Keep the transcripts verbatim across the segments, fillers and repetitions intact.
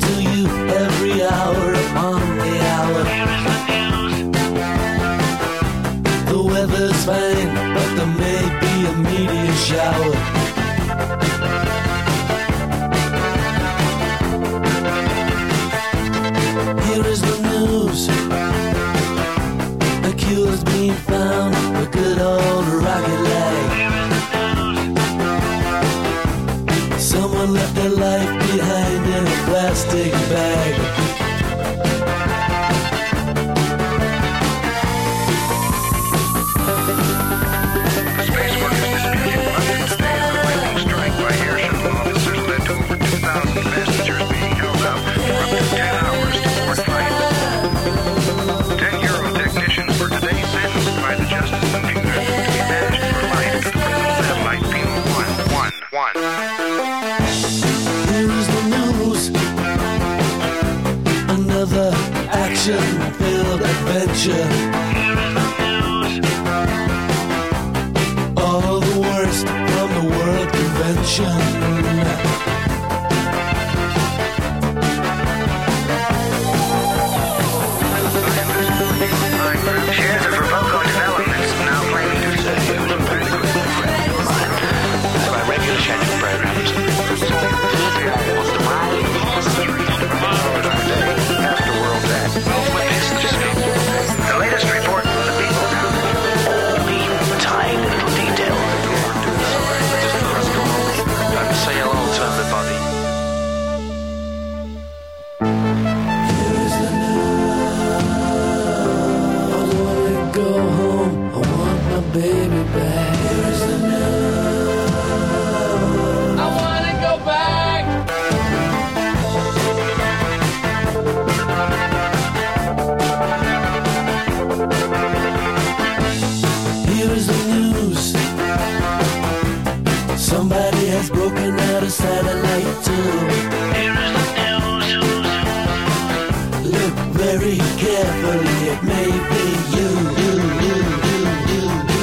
to you every hour upon the hour. The weather's fine, but there may be a meteor shower. Here is the news. A cure's been found for good old rocket lag. Someone left their life behind in a plastic bag. Space work is disputed. London today, a lightning strike by air shuttle officers led to over two thousand passengers being held up for up to ten hours to board flights. Ten Euro technicians were today sentenced by the Justice Computer to be banished for life to the prison satellite Penal one one one. Here is the news. Another action-filled adventure. All the worst from the World Convention. Shares of Roboco Developments now claiming to say by regular scheduled programs. after World Day. The latest report from the people. Lean, tiny little detail. I'd say hello to everybody. Here is the news. I wanna go home. I want my baby back. Here is the news. I wanna go back. Here is the news. Somebody has broken out a satellite tube. Look very carefully, it may be you, you, you, you, you, you,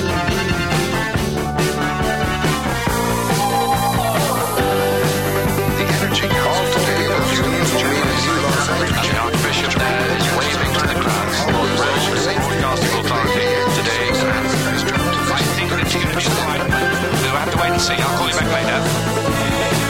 The energy call today was used to The Archbishop there is waving to the crowds. Broadcasting authority today. I think it's going to be fine. We'll have to wait and see. I'll call you back later.